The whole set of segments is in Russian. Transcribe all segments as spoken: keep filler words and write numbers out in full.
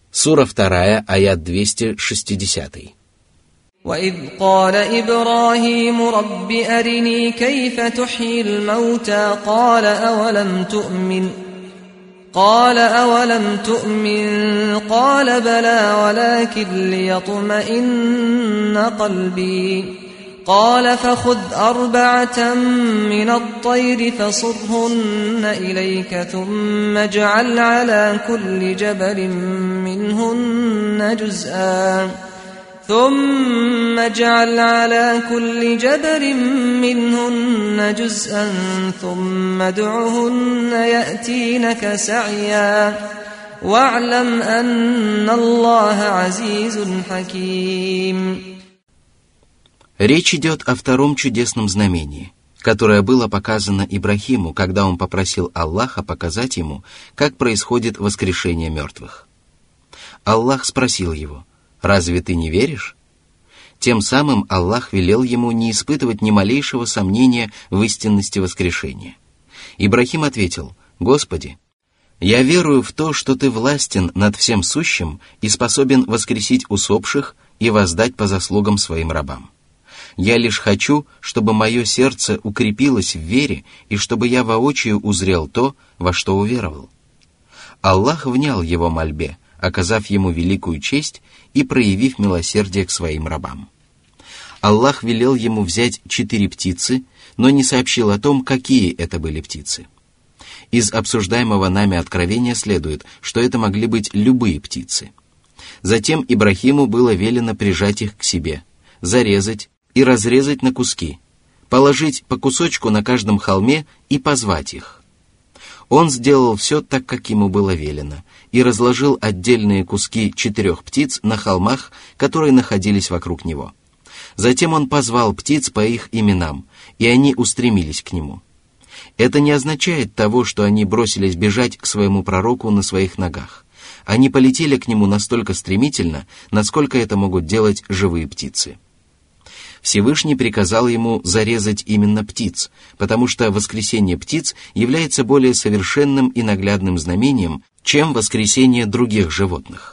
Сура вторая, аят двести шестьдесят. وَإِذْ قَالَ إِبْرَاهِيمُ رَبِّ أَرِنِي كَيْفَ تُحْيِي الْمَوْتَى قَالَ أَوَلَمْ تُؤْمِنْ قَالَ أَوَلَمْ تُؤْمِنْ قَالَ بَلَى وَلَكِنْ لِيَطْمَئِنَّ قَلْبِي قال فخذ أربعة من الطير فصرهن إليك ثم اجعل على كل جبل منهن جزءا ثم اجعل على كل جبل منهن جزءا ثم ادعهن يأتينك سعيا واعلم أن الله عزيز حكيم. Речь идет о втором чудесном знамении, которое было показано Ибрахиму, когда он попросил Аллаха показать ему, как происходит воскрешение мертвых. Аллах спросил его: «Разве ты не веришь?» Тем самым Аллах велел ему не испытывать ни малейшего сомнения в истинности воскрешения. Ибрахим ответил: «Господи, я верую в то, что ты властен над всем сущим и способен воскресить усопших и воздать по заслугам своим рабам. Я лишь хочу, чтобы мое сердце укрепилось в вере и чтобы я воочию узрел то, во что уверовал». Аллах внял его мольбе, оказав ему великую честь и проявив милосердие к своим рабам. Аллах велел ему взять четыре птицы, но не сообщил о том, какие это были птицы. Из обсуждаемого нами откровения следует, что это могли быть любые птицы. Затем Ибрахиму было велено прижать их к себе, зарезать и разрезать на куски, положить по кусочку на каждом холме и позвать их. Он сделал все так, как ему было велено, и разложил отдельные куски четырех птиц на холмах, которые находились вокруг него. Затем он позвал птиц по их именам, и они устремились к нему. Это не означает того, что они бросились бежать к своему пророку на своих ногах. Они полетели к нему настолько стремительно, насколько это могут делать живые птицы. Всевышний приказал ему зарезать именно птиц, потому что воскресение птиц является более совершенным и наглядным знамением, чем воскресение других животных.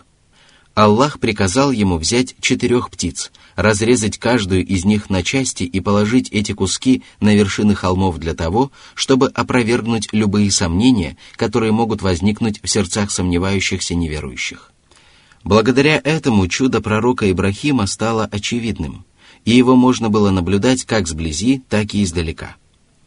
Аллах приказал ему взять четырех птиц, разрезать каждую из них на части и положить эти куски на вершины холмов для того, чтобы опровергнуть любые сомнения, которые могут возникнуть в сердцах сомневающихся неверующих. Благодаря этому чудо пророка Ибрахима стало очевидным, и его можно было наблюдать как сблизи, так и издалека.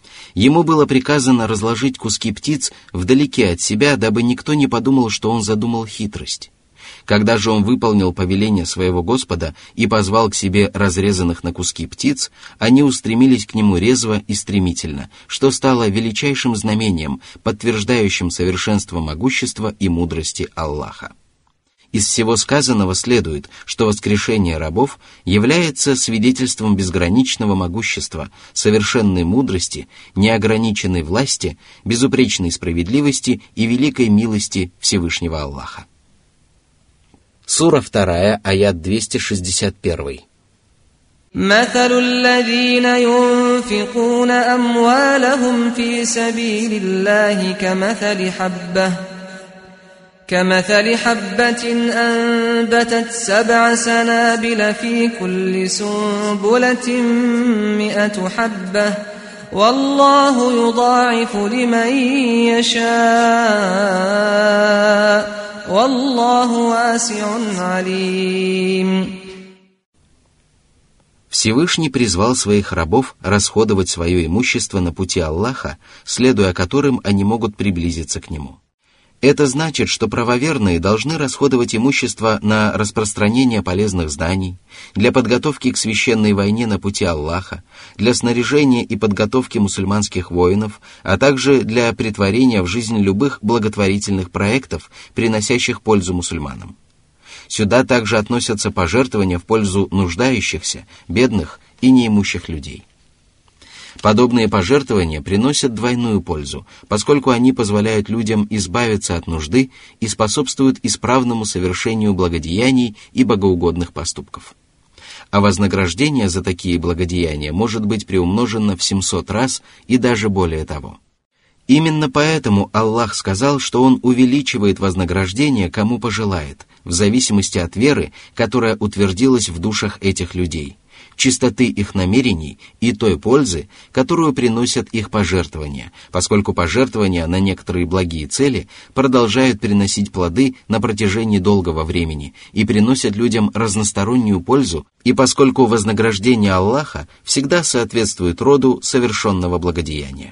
Ему было приказано разложить куски птиц вдалеке от себя, дабы никто не подумал, что он задумал хитрость. Когда же он выполнил повеление своего Господа и позвал к себе разрезанных на куски птиц, они устремились к нему резво и стремительно, что стало величайшим знамением, подтверждающим совершенство могущества и мудрости Аллаха. Из всего сказанного следует, что воскрешение рабов является свидетельством безграничного могущества, совершенной мудрости, неограниченной власти, безупречной справедливости и великой милости Всевышнего Аллаха. Сура вторая, аят двести шестьдесят один. مثل الذين ينفقون أموالهم في سبيل الله كمثل حبة كمثل حبة أنبتت سبع سنابل في كل سنبلة مئة حبة والله يضاعف لمن يشاء والله واسع عليم. Всевышний призвал своих рабов расходовать свое имущество на пути Аллаха, следуя которым они могут приблизиться к Нему. Это значит, что правоверные должны расходовать имущество на распространение полезных знаний, для подготовки к священной войне на пути Аллаха, для снаряжения и подготовки мусульманских воинов, а также для претворения в жизнь любых благотворительных проектов, приносящих пользу мусульманам. Сюда также относятся пожертвования в пользу нуждающихся, бедных и неимущих людей. Подобные пожертвования приносят двойную пользу, поскольку они позволяют людям избавиться от нужды и способствуют исправному совершению благодеяний и богоугодных поступков. А вознаграждение за такие благодеяния может быть приумножено в семьсот раз и даже более того. Именно поэтому Аллах сказал, что Он увеличивает вознаграждение, кому пожелает, в зависимости от веры, которая утвердилась в душах этих людей, чистоты их намерений и той пользы, которую приносят их пожертвования, поскольку пожертвования на некоторые благие цели продолжают приносить плоды на протяжении долгого времени и приносят людям разностороннюю пользу, и поскольку вознаграждение Аллаха всегда соответствует роду совершенного благодеяния.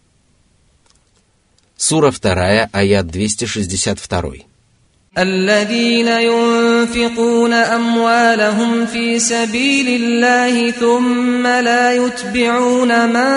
Сура вторая, аят двести шестьдесят два. الذين ينفقون أموالهم في سبيل الله ثم لا يتبعون ما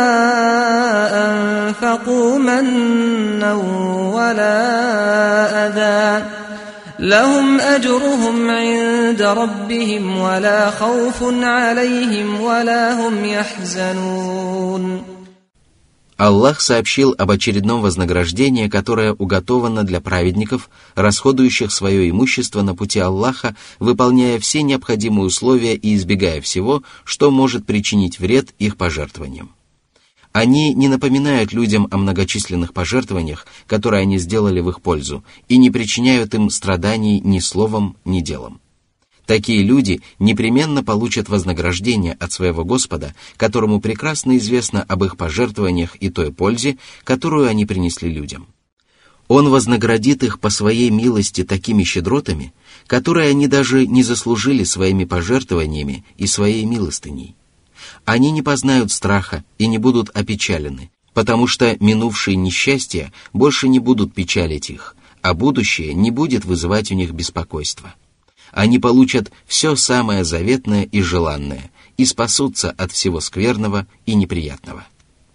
أنفقوا منا ولا أذى لهم أجرهم عند ربهم ولا خوف عليهم ولا هم يحزنون. Аллах сообщил об очередном вознаграждении, которое уготовано для праведников, расходующих свое имущество на пути Аллаха, выполняя все необходимые условия и избегая всего, что может причинить вред их пожертвованиям. Они не напоминают людям о многочисленных пожертвованиях, которые они сделали в их пользу, и не причиняют им страданий ни словом, ни делом. Такие люди непременно получат вознаграждение от своего Господа, которому прекрасно известно об их пожертвованиях и той пользе, которую они принесли людям. Он вознаградит их по своей милости такими щедротами, которые они даже не заслужили своими пожертвованиями и своей милостыней. Они не познают страха и не будут опечалены, потому что минувшие несчастья больше не будут печалить их, а будущее не будет вызывать у них беспокойства. Они получат все самое заветное и желанное и спасутся от всего скверного и неприятного.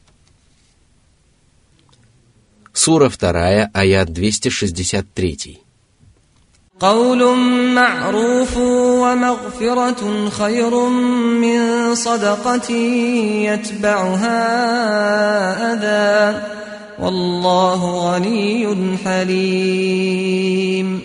Сура вторая, аят двести шестьдесят три. قول معروف ومغفرة خير من صدقة يتبعها أذى والله غني حليم.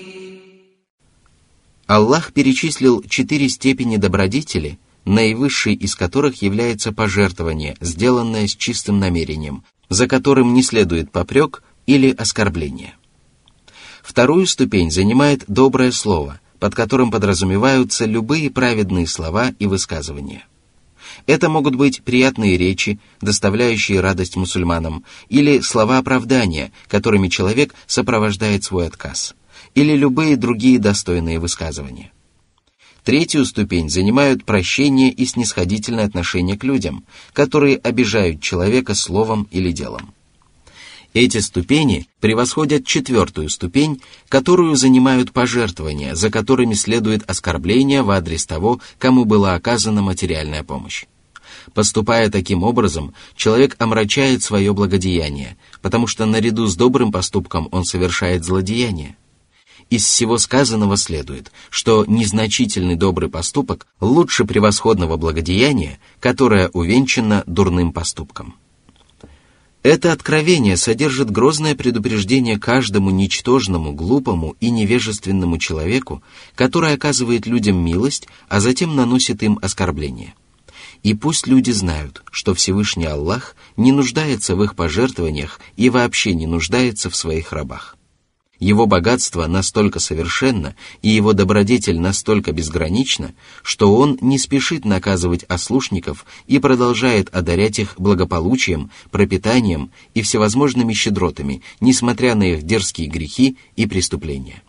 Аллах перечислил четыре степени добродетели, наивысшей из которых является пожертвование, сделанное с чистым намерением, за которым не следует попрек или оскорбление. Вторую ступень занимает доброе слово, под которым подразумеваются любые праведные слова и высказывания. Это могут быть приятные речи, доставляющие радость мусульманам, или слова оправдания, которыми человек сопровождает свой отказ, или любые другие достойные высказывания. Третью ступень занимают прощение и снисходительное отношение к людям, которые обижают человека словом или делом. Эти ступени превосходят четвертую ступень, которую занимают пожертвования, за которыми следует оскорбление в адрес того, кому была оказана материальная помощь. Поступая таким образом, человек омрачает свое благодеяние, потому что наряду с добрым поступком он совершает злодеяние. Из всего сказанного следует, что незначительный добрый поступок лучше превосходного благодеяния, которое увенчано дурным поступком. Это откровение содержит грозное предупреждение каждому ничтожному, глупому и невежественному человеку, который оказывает людям милость, а затем наносит им оскорбление. И пусть люди знают, что Всевышний Аллах не нуждается в их пожертвованиях и вообще не нуждается в своих рабах. Его богатство настолько совершенно и его добродетель настолько безгранична, что он не спешит наказывать ослушников и продолжает одарять их благополучием, пропитанием и всевозможными щедротами, несмотря на их дерзкие грехи и преступления.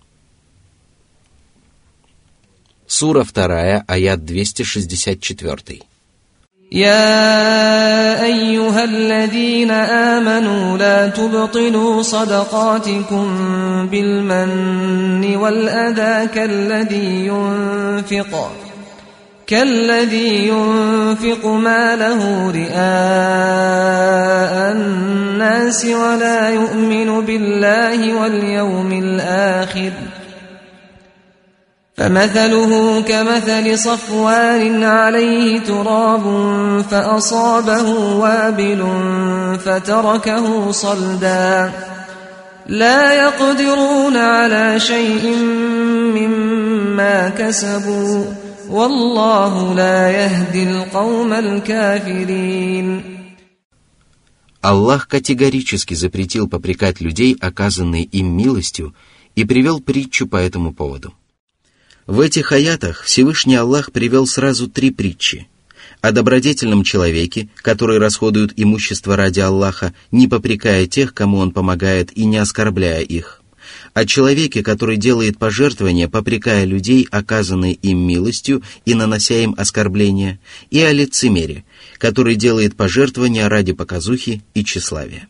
Сура вторая, аят двести шестьдесят четыре. يا أيها الذين آمنوا لا تبطلوا صدقاتكم بالمن والأذى كالذي ينفق كالذي ينفق ماله رئاء الناس ولا يؤمن بالله واليوم الآخر فمثله كمثل صفوان عليه تراب فأصابه وابل فتركه صلدا لا يقدرون على شيء مما كسبوا والله لا يهدي القوم الكافرين. Аллах категорически запретил попрекать людей, оказанной им милостью, и привел притчу по этому поводу. В этих аятах Всевышний Аллах привел сразу три притчи: о добродетельном человеке, который расходует имущество ради Аллаха, не попрекая тех, кому он помогает, и не оскорбляя их; о человеке, который делает пожертвования, попрекая людей, оказанной им милостью, и нанося им оскорбления; и о лицемере, который делает пожертвования ради показухи и тщеславия.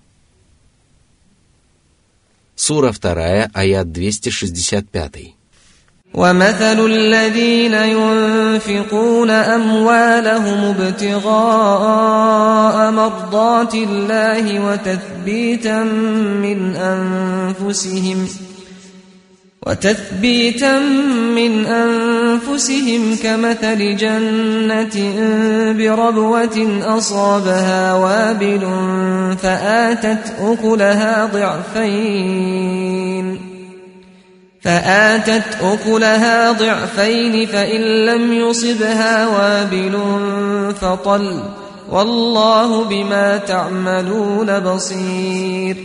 Сура вторая, аят двести шестьдесят пять. وَمَثَلُ الَّذِينَ يُنْفِقُونَ أَمْوَالَهُمُ ابْتِغَاءَ مَرْضَاتِ اللَّهِ وَتَثْبِيتًا مِّنْ أَنفُسِهِمْ وَتَثْبِيتًا مِّنْ أَنفُسِهِمْ كَمَثَلِ جَنَّةٍ بِرَبْوَةٍ أَصَابَهَا وَابِلٌ فَآتَتْ أُكُلَهَا ضِعْفَيْنِ فآتت أكلها ضعفين فإن لم يصبها وابل فطل والله بما تعملون بصير.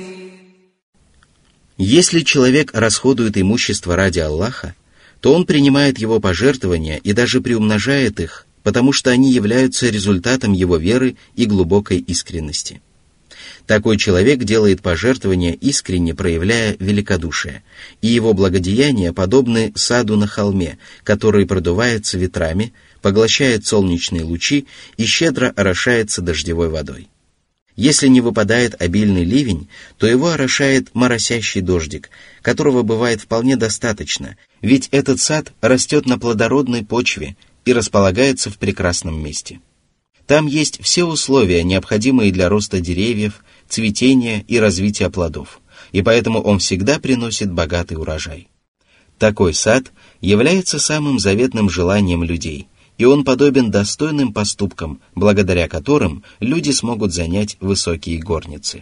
Если человек расходует имущество ради Аллаха, то он принимает его пожертвования и даже приумножает их, потому что они являются результатом его веры и глубокой искренности. Такой человек делает пожертвования, искренне проявляя великодушие, и его благодеяния подобны саду на холме, который продувается ветрами, поглощает солнечные лучи и щедро орошается дождевой водой. Если не выпадает обильный ливень, то его орошает моросящий дождик, которого бывает вполне достаточно, ведь этот сад растет на плодородной почве и располагается в прекрасном месте. Там есть все условия, необходимые для роста деревьев, цветения и развития плодов, и поэтому он всегда приносит богатый урожай. Такой сад является самым заветным желанием людей, и он подобен достойным поступкам, благодаря которым люди смогут занять высокие горницы.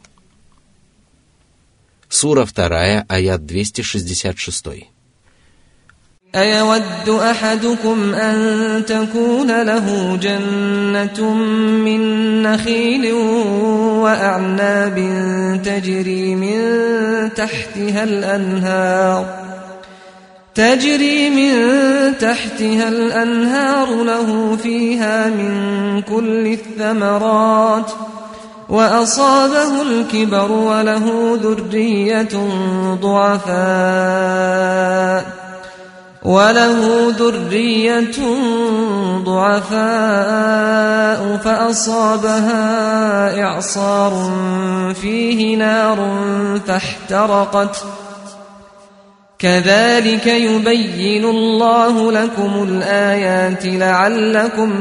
Сура вторая, аят двести шестьдесят шесть. أَيَوَدُّ أَحَدُكُمْ أَن تَكُونَ لَهُ جَنَّةٌ مِّن نَّخِيلٍ وَأَعْنَابٍ تَجْرِي مِن تَحْتِهَا الْأَنْهَارُ تَجْرِي مِن تَحْتِهَا الْأَنْهَارُ لَهُ فِيهَا مِن كُلِّ الثَّمَرَاتِ وَأَصَابَهُ الْكِبَرُ وَلَهُ ذُرِّيَّةٌ ضُعَفَاءُ وله ذرية ضعفاء فأصابها إعصار فيه نار فاحترقت كذلك يبين الله لكم الآيات لعلكم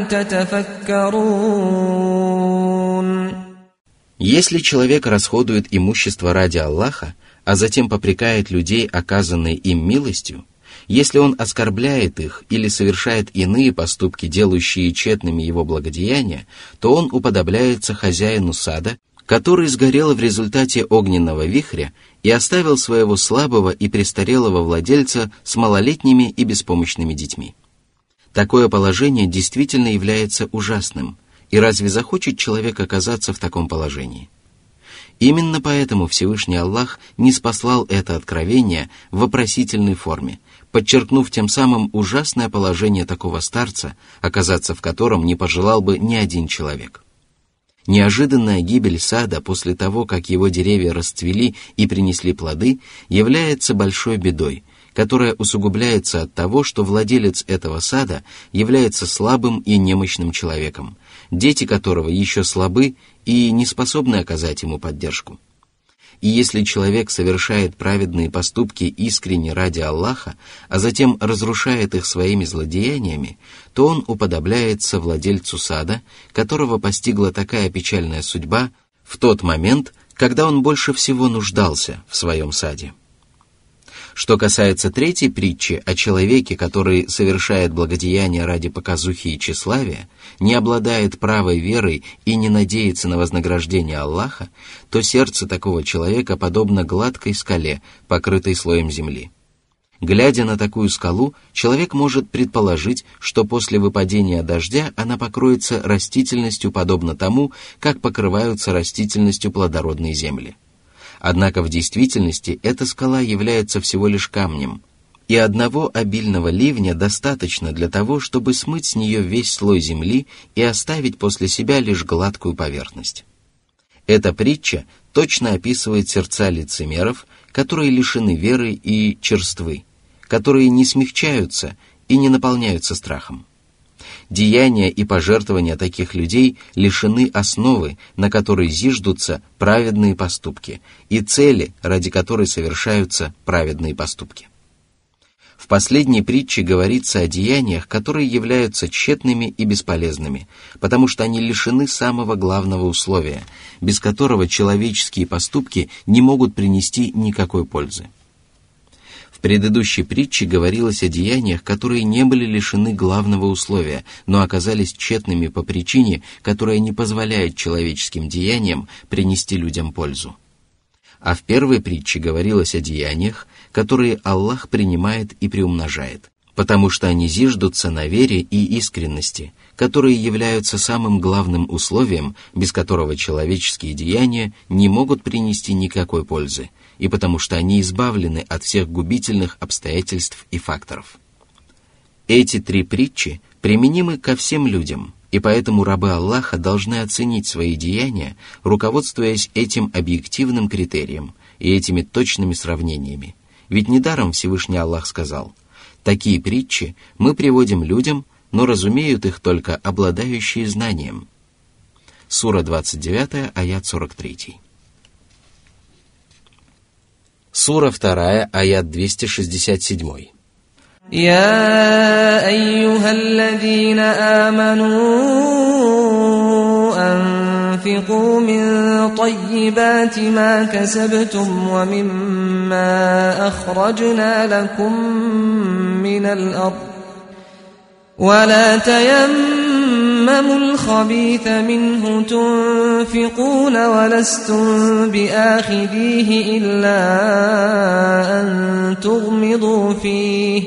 تتفكرون. Если человек расходует имущество ради Аллаха, а затем попрекает людей, оказанной им милостью, если он оскорбляет их или совершает иные поступки, делающие тщетными его благодеяния, то он уподобляется хозяину сада, который сгорел в результате огненного вихря и оставил своего слабого и престарелого владельца с малолетними и беспомощными детьми. Такое положение действительно является ужасным, и разве захочет человек оказаться в таком положении? Именно поэтому Всевышний Аллах ниспослал это откровение в вопросительной форме, подчеркнув тем самым ужасное положение такого старца, оказаться в котором не пожелал бы ни один человек. Неожиданная гибель сада после того, как его деревья расцвели и принесли плоды, является большой бедой, которая усугубляется от того, что владелец этого сада является слабым и немощным человеком, дети которого еще слабы и не способны оказать ему поддержку. И если человек совершает праведные поступки искренне ради Аллаха, а затем разрушает их своими злодеяниями, то он уподобляется владельцу сада, которого постигла такая печальная судьба в тот момент, когда он больше всего нуждался в своем саде. Что касается третьей притчи о человеке, который совершает благодеяния ради показухи и тщеславия, не обладает правой верой и не надеется на вознаграждение Аллаха, то сердце такого человека подобно гладкой скале, покрытой слоем земли. Глядя на такую скалу, человек может предположить, что после выпадения дождя она покроется растительностью, подобно тому, как покрываются растительностью плодородные земли. Однако в действительности эта скала является всего лишь камнем, и одного обильного ливня достаточно для того, чтобы смыть с нее весь слой земли и оставить после себя лишь гладкую поверхность. Эта притча точно описывает сердца лицемеров, которые лишены веры и черствы, которые не смягчаются и не наполняются страхом. Деяния и пожертвования таких людей лишены основы, на которой зиждутся праведные поступки, и цели, ради которой совершаются праведные поступки. В последней притче говорится о деяниях, которые являются тщетными и бесполезными, потому что они лишены самого главного условия, без которого человеческие поступки не могут принести никакой пользы. В предыдущей притче говорилось о деяниях, которые не были лишены главного условия, но оказались тщетными по причине, которая не позволяет человеческим деяниям принести людям пользу. А в первой притче говорилось о деяниях, которые Аллах принимает и приумножает, потому что они зиждутся на вере и искренности, которые являются самым главным условием, без которого человеческие деяния не могут принести никакой пользы, и потому что они избавлены от всех губительных обстоятельств и факторов. Эти три притчи применимы ко всем людям, и поэтому рабы Аллаха должны оценить свои деяния, руководствуясь этим объективным критерием и этими точными сравнениями. Ведь недаром Всевышний Аллах сказал: «Такие притчи мы приводим людям, но разумеют их только обладающие знанием». Сура двадцать девять, аят сорок три. Сура два, аят двести шестьдесят семь. يا أيها الذين آمنوا أنفقوا من طيبات ما كسبتم ومما أخرجنا لكم من الأرض ولا تيمموا الخبيث منه تنفقون ولستم بآخذيه إلا أن تغمضوا فيه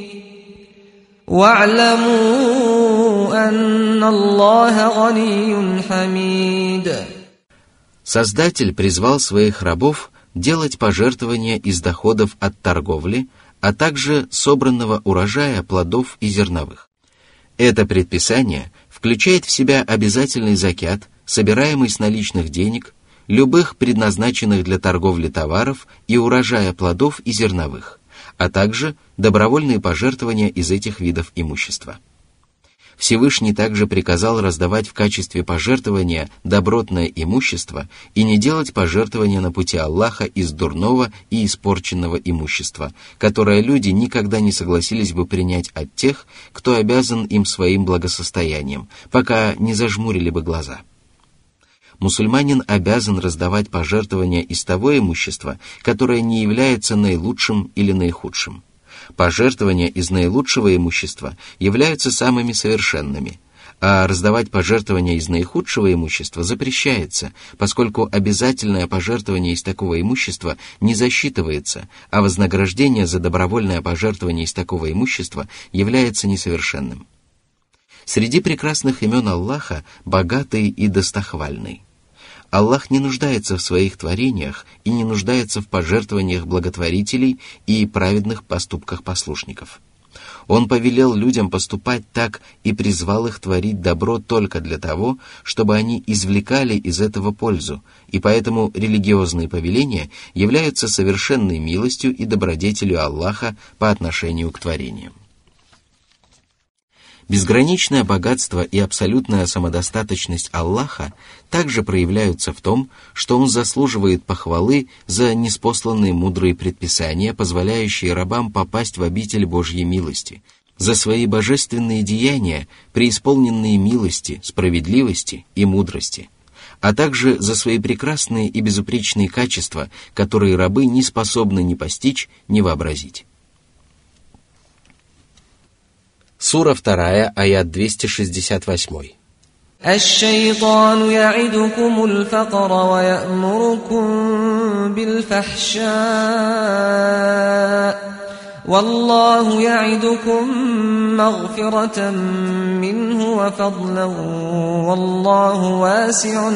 واعلموا أن الله غني حميد. Создатель призвал своих рабов делать пожертвования из доходов от торговли, а также собранного урожая плодов и зерновых. Это предписание включает в себя обязательный закят, собираемый с наличных денег, любых предназначенных для торговли товаров и урожая плодов и зерновых, а также добровольные пожертвования из этих видов имущества. Всевышний также приказал раздавать в качестве пожертвования добротное имущество и не делать пожертвования на пути Аллаха из дурного и испорченного имущества, которое люди никогда не согласились бы принять от тех, кто обязан им своим благосостоянием, пока не зажмурили бы глаза. Мусульманин обязан раздавать пожертвования из того имущества, которое не является наилучшим или наихудшим. Пожертвования из наилучшего имущества являются самыми совершенными, а раздавать пожертвования из наихудшего имущества запрещается, поскольку обязательное пожертвование из такого имущества не засчитывается, а вознаграждение за добровольное пожертвование из такого имущества является несовершенным. Среди прекрасных имен Аллаха богатый и достохвальный. Аллах не нуждается в своих творениях и не нуждается в пожертвованиях благотворителей и праведных поступках послушников. Он повелел людям поступать так и призвал их творить добро только для того, чтобы они извлекали из этого пользу, и поэтому религиозные повеления являются совершенной милостью и добродетелью Аллаха по отношению к творениям. Безграничное богатство и абсолютная самодостаточность Аллаха также проявляются в том, что Он заслуживает похвалы за ниспосланные мудрые предписания, позволяющие рабам попасть в обитель Божьей милости, за свои божественные деяния, преисполненные милости, справедливости и мудрости, а также за свои прекрасные и безупречные качества, которые рабы не способны ни постичь, ни вообразить. Сура два, аят двести шестьдесят восемь. الشيطان يعدكم الفقر ويأمركم بالفحشاء والله يعدكم مغفرة منه وفضلا والله واسع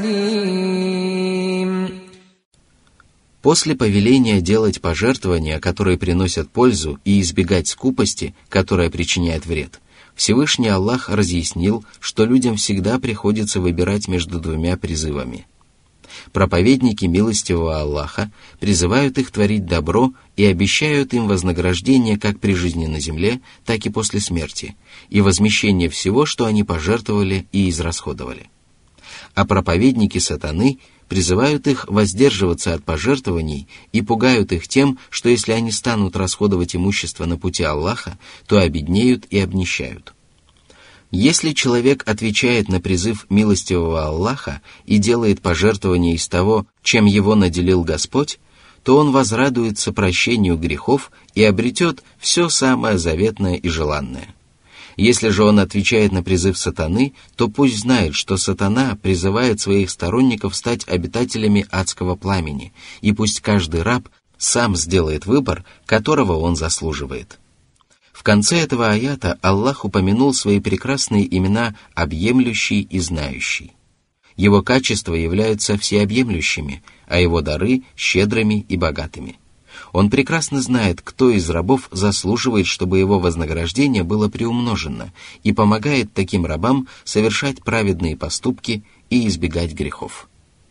عليم. После повеления делать пожертвования, которые приносят пользу, и избегать скупости, которая причиняет вред, Всевышний Аллах разъяснил, что людям всегда приходится выбирать между двумя призывами. Проповедники милостивого Аллаха призывают их творить добро и обещают им вознаграждение как при жизни на земле, так и после смерти, и возмещение всего, что они пожертвовали и израсходовали. А проповедники сатаны призывают их воздерживаться от пожертвований и пугают их тем, что если они станут расходовать имущество на пути Аллаха, то обеднеют и обнищают. Если человек отвечает на призыв милостивого Аллаха и делает пожертвования из того, чем его наделил Господь, то он возрадуется прощению грехов и обретет все самое заветное и желанное. Если же он отвечает на призыв сатаны, то пусть знает, что сатана призывает своих сторонников стать обитателями адского пламени, и пусть каждый раб сам сделает выбор, которого он заслуживает. В конце этого аята Аллах упомянул свои прекрасные имена «объемлющий» и «знающий». Его качества являются всеобъемлющими, а его дары – щедрыми и богатыми. Он прекрасно знает, кто из рабов заслуживает, чтобы его вознаграждение было приумножено, и помогает таким рабам совершать праведные поступки и избегать грехов.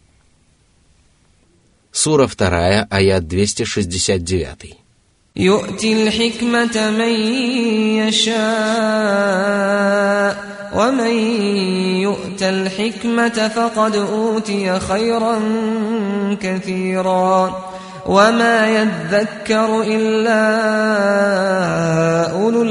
Сура вторая, аят двести шестьдесят девять. يؤتي الحكمة من يشاء ومن يؤت الحكمة فقد أوتي خيرا كثيرا وما يذكر إلا أولو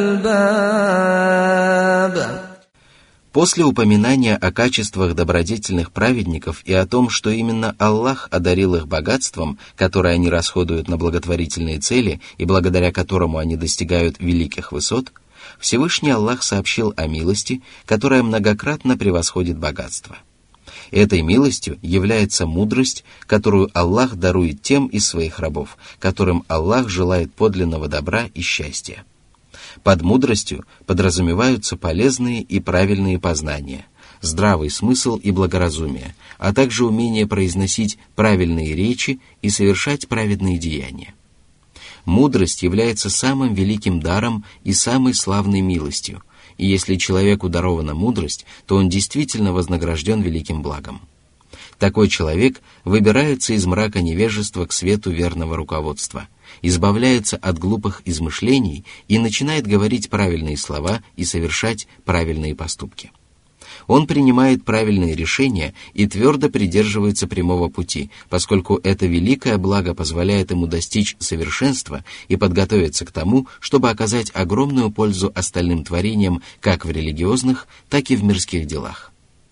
الألباب. После упоминания о качествах добродетельных праведников и о том, что именно Аллах одарил их богатством, которое они расходуют на благотворительные цели и благодаря которому они достигают великих высот, Всевышний Аллах сообщил о милости, которая многократно превосходит богатство. Этой милостью является мудрость, которую Аллах дарует тем из своих рабов, которым Аллах желает подлинного добра и счастья. Под мудростью подразумеваются полезные и правильные познания, здравый смысл и благоразумие, а также умение произносить правильные речи и совершать праведные деяния. Мудрость является самым великим даром и самой славной милостью, и если человеку дарована мудрость, то он действительно вознагражден великим благом. Такой человек выбирается из мрака невежества к свету верного руководства, избавляется от глупых измышлений и начинает говорить правильные слова и совершать правильные поступки. Он принимает правильные решения и твердо придерживается прямого пути, поскольку это великое благо позволяет ему достичь совершенства и подготовиться к тому, чтобы оказать огромную пользу остальным творениям как в религиозных, так и в мирских делах.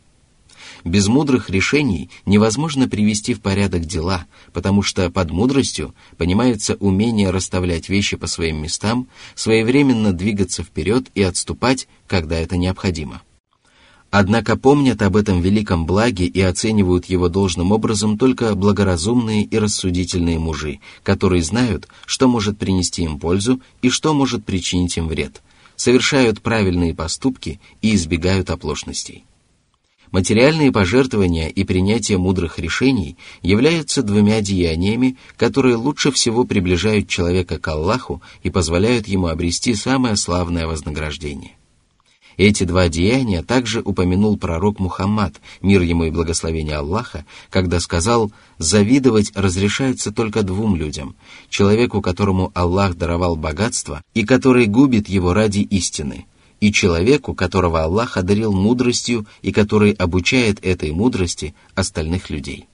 Без мудрых решений невозможно привести в порядок дела, потому что под мудростью понимается умение расставлять вещи по своим местам, своевременно двигаться вперед и отступать, когда это необходимо. Однако помнят об этом великом благе и оценивают его должным образом только благоразумные и рассудительные мужи, которые знают, что может принести им пользу и что может причинить им вред, совершают правильные поступки и избегают оплошностей. Материальные пожертвования и принятие мудрых решений являются двумя деяниями, которые лучше всего приближают человека к Аллаху и позволяют ему обрести самое славное вознаграждение. Эти два деяния также упомянул пророк Мухаммад, мир ему и благословение Аллаха, когда сказал: «Завидовать разрешается только двум людям: человеку, которому Аллах даровал богатство и который губит его ради истины, и человеку, которого Аллах одарил мудростью и который обучает этой мудрости остальных людей».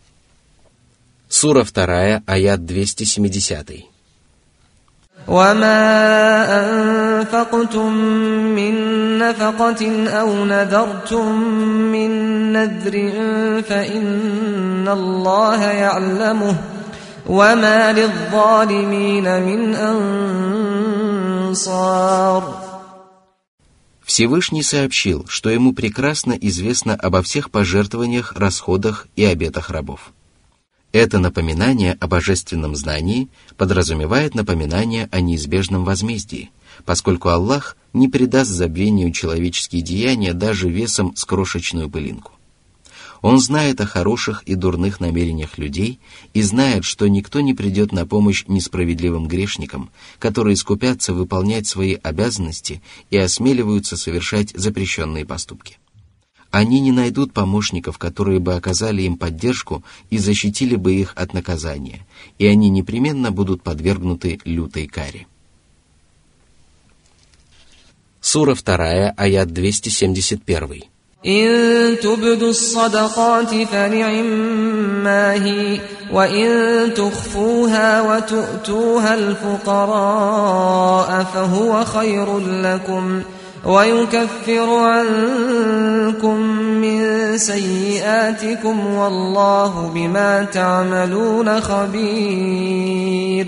Сура вторая, аят двести семьдесят. وما أنفقتم من نفقة أو نذرتم من نذر فإن الله يعلمه وما للظالمين من أنصار. Всевышний сообщил, что ему прекрасно известно обо всех пожертвованиях, расходах и обетах рабов. Это напоминание о божественном знании подразумевает напоминание о неизбежном возмездии, поскольку Аллах не предаст забвению человеческие деяния даже весом с крошечную пылинку. Он знает о хороших и дурных намерениях людей и знает, что никто не придет на помощь несправедливым грешникам, которые скупятся выполнять свои обязанности и осмеливаются совершать запрещенные поступки. Они не найдут помощников, которые бы оказали им поддержку и защитили бы их от наказания, и они непременно будут подвергнуты лютой каре. Сура вторая, аят двести семьдесят один. إن تبدوا الصدقات فنعما هي وإن تخفوها وتؤتوها الفقراء فهو خير لكم ويكفر عنكم من سيئاتكم والله بما تعملون خبير.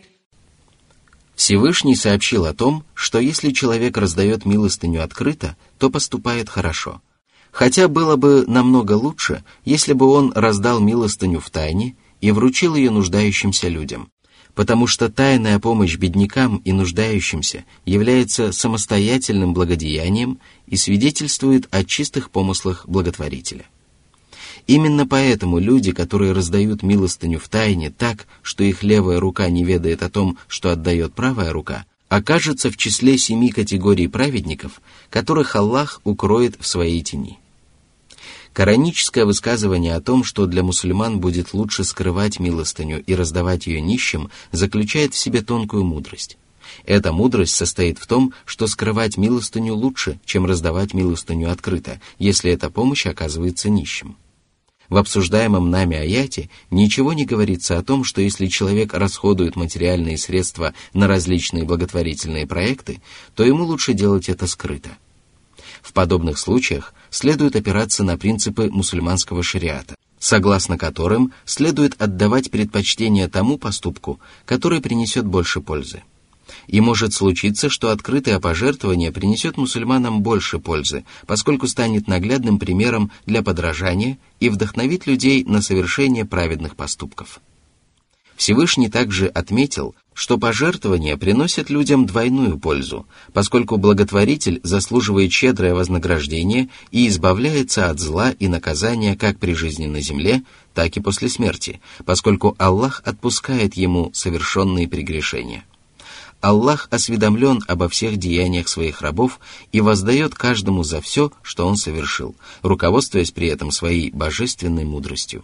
Всевышний сообщил о том, что если человек раздает милостыню открыто, то поступает хорошо. Хотя было бы намного лучше, если бы он раздал милостыню втайне и вручил ее нуждающимся людям, потому что тайная помощь беднякам и нуждающимся является самостоятельным благодеянием и свидетельствует о чистых помыслах благотворителя. Именно поэтому люди, которые раздают милостыню втайне так, что их левая рука не ведает о том, что отдает правая рука, окажется в числе семи категорий праведников, которых Аллах укроет в своей тени. Кораническое высказывание о том, что для мусульман будет лучше скрывать милостыню и раздавать ее нищим, заключает в себе тонкую мудрость. Эта мудрость состоит в том, что скрывать милостыню лучше, чем раздавать милостыню открыто, если эта помощь оказывается нищим. В обсуждаемом нами аяте ничего не говорится о том, что если человек расходует материальные средства на различные благотворительные проекты, то ему лучше делать это скрыто. В подобных случаях следует опираться на принципы мусульманского шариата, согласно которым следует отдавать предпочтение тому поступку, который принесет больше пользы. И может случиться, что открытое пожертвование принесет мусульманам больше пользы, поскольку станет наглядным примером для подражания и вдохновит людей на совершение праведных поступков. Всевышний также отметил, что пожертвования приносят людям двойную пользу, поскольку благотворитель заслуживает щедрое вознаграждение и избавляется от зла и наказания как при жизни на земле, так и после смерти, поскольку Аллах отпускает ему совершенные прегрешения. Аллах осведомлен обо всех деяниях своих рабов и воздает каждому за все, что он совершил, руководствуясь при этом своей божественной мудростью.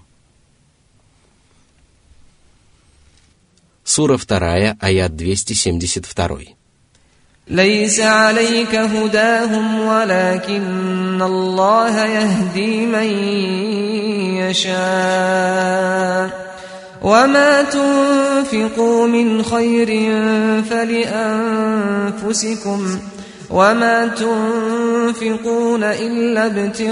Сура вторая, аят двести семьдесят два. ليس عليك هداهم ولكن الله يهدي من يشاء وما تنفقوا من خير فلأنفسكم وما تنفقون إلا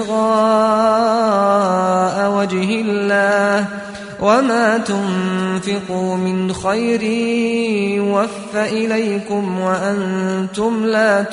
ابتغاء وجه الله وما تنفقوا من خير يوفى إليكم وأنتم لا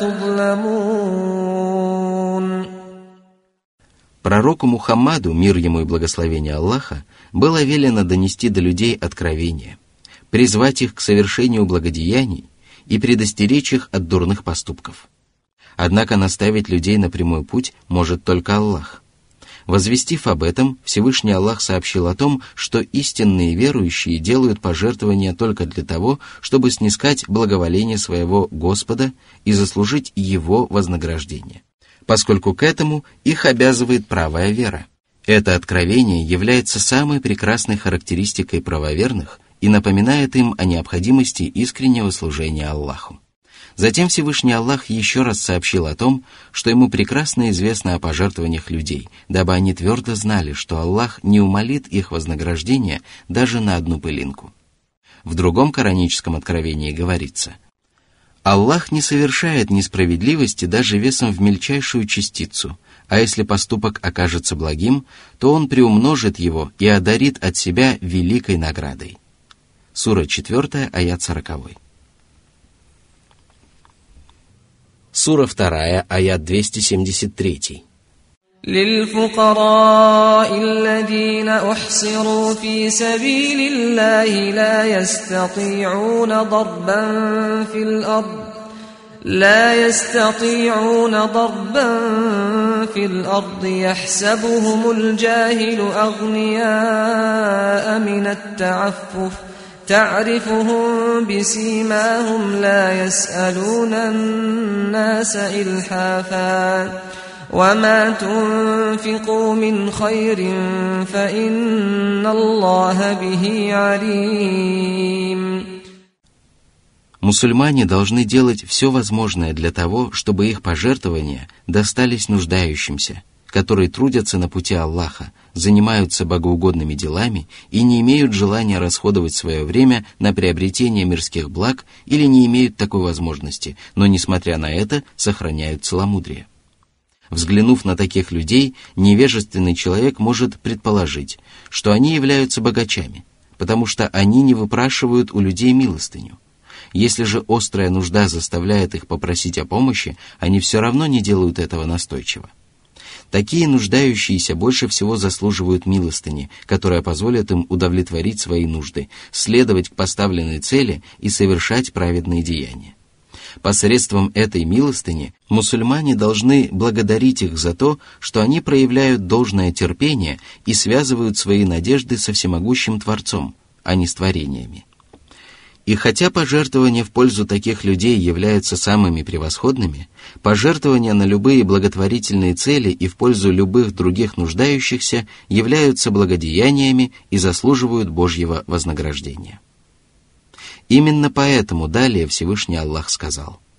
تظلمون. Пророку Мухаммаду, мир ему и благословение Аллаха, было велено донести до людей откровение, призвать их к совершению благодеяний и предостеречь их от дурных поступков. Однако наставить людей на прямой путь может только Аллах. Возвестив об этом, Всевышний Аллах сообщил о том, что истинные верующие делают пожертвования только для того, чтобы снискать благоволение своего Господа и заслужить Его вознаграждение, поскольку к этому их обязывает правая вера. Это откровение является самой прекрасной характеристикой правоверных и напоминает им о необходимости искреннего служения Аллаху. Затем Всевышний Аллах еще раз сообщил о том, что ему прекрасно известно о пожертвованиях людей, дабы они твердо знали, что Аллах не умалит их вознаграждение даже на одну пылинку. В другом кораническом откровении говорится: «Аллах не совершает несправедливости даже весом в мельчайшую частицу, а если поступок окажется благим, то Он приумножит его и одарит от себя великой наградой». Сура четвертая, аят сороковой. Сура вторая, аят двести семьдесят три. للفقراء الذين أحصروا في سبيل الله لا يستطيعون ضربا في الأرض لا يستطيعون ضربا في الأرض يحسبهم الجاهل أغنياء من التعفف تعرفهم بسيماهم لا يسألون الناس إلحافا وما تنفقوا من خير فإن الله به عليم. Мусульмане должны делать все возможное для того, чтобы их пожертвования достались нуждающимся, которые трудятся на пути Аллаха, занимаются богоугодными делами и не имеют желания расходовать свое время на приобретение мирских благ или не имеют такой возможности, но, несмотря на это, сохраняют целомудрие. Взглянув на таких людей, невежественный человек может предположить, что они являются богачами, потому что они не выпрашивают у людей милостыню. Если же острая нужда заставляет их попросить о помощи, они все равно не делают этого настойчиво. Такие нуждающиеся больше всего заслуживают милостыни, которая позволит им удовлетворить свои нужды, следовать к поставленной цели и совершать праведные деяния. Посредством этой милостыни мусульмане должны благодарить их за то, что они проявляют должное терпение и связывают свои надежды со всемогущим Творцом, а не с творениями. И хотя пожертвования в пользу таких людей являются самыми превосходными, пожертвования на любые благотворительные цели и в пользу любых других нуждающихся являются благодеяниями и заслуживают Божьего вознаграждения. Именно поэтому далее Всевышний Аллах сказал: